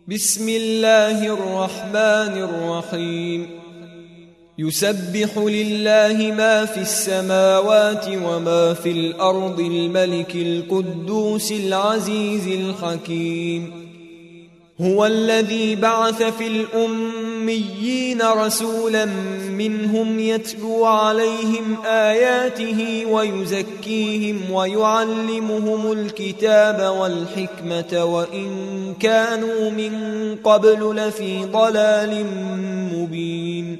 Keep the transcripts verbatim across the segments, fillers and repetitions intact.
بسم الله الرحمن الرحيم يسبح لله ما في السماوات وما في الأرض الملك القدوس العزيز الحكيم هو الذي بعث في الأميين رسولا منهم يتلو عليهم آياته ويزكيهم ويعلمهم الكتاب والحكمة وإن كانوا من قبل لفي ضلال مبين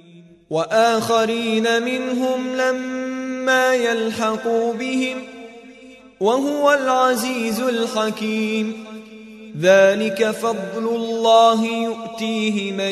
وآخرين منهم لما يلحقوا بهم وهو العزيز الحكيم ذلك فضل الله يؤتيه من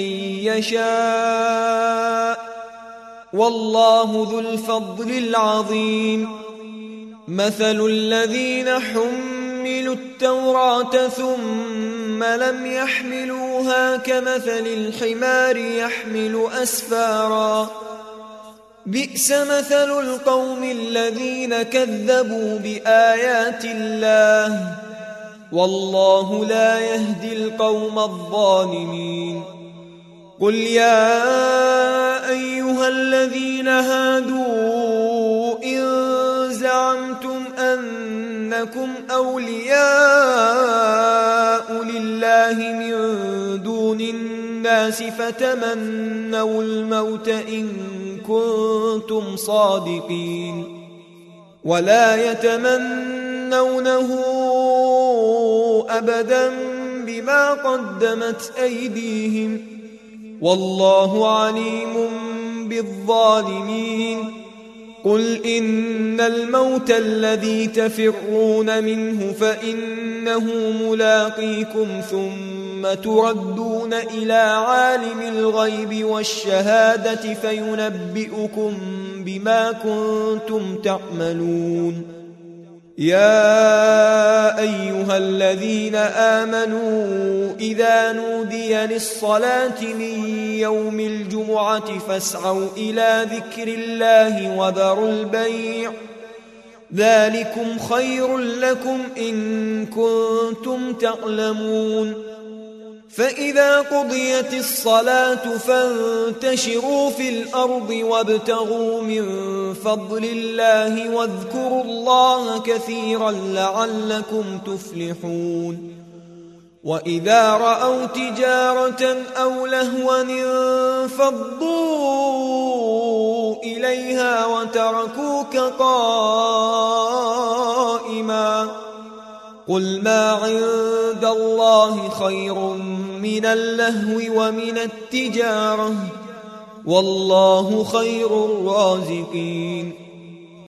يشاء والله ذو الفضل العظيم مثل الذين حملوا التوراة ثم لم يحملوها كمثل الحمار يحمل أسفارا بئس مثل القوم الذين كذبوا بآيات الله والله لا يهدي القوم الظالمين قل يا أيها الذين هادوا إن زعمتم أنكم أولياء لله من دون الناس فتمنوا الموت إن كنتم صادقين ولا يتمنونه أبدا بما قدمت أيديهم والله عليم بالظالمين قل إن الموت الذي تفرون منه فإنه ملاقيكم ثم تردون إلى عالم الغيب والشهادة فينبئكم بما كنتم تعملون يا أيها الذين آمنوا إذا نودي للصلاة من يوم الجمعة فاسعوا إلى ذكر الله وذروا البيع ذلكم خير لكم إن كنتم تعلمون فإذا قضيت الصلاة فانتشروا في الأرض وابتغوا من فضل الله واذكروا الله كثيرا لعلكم تفلحون وإذا رأوا تجارة أو لهوا انفضوا إليها وتركوك قائما قل ما عند الله خير من اللهو ومن التجارة والله خير الرازقين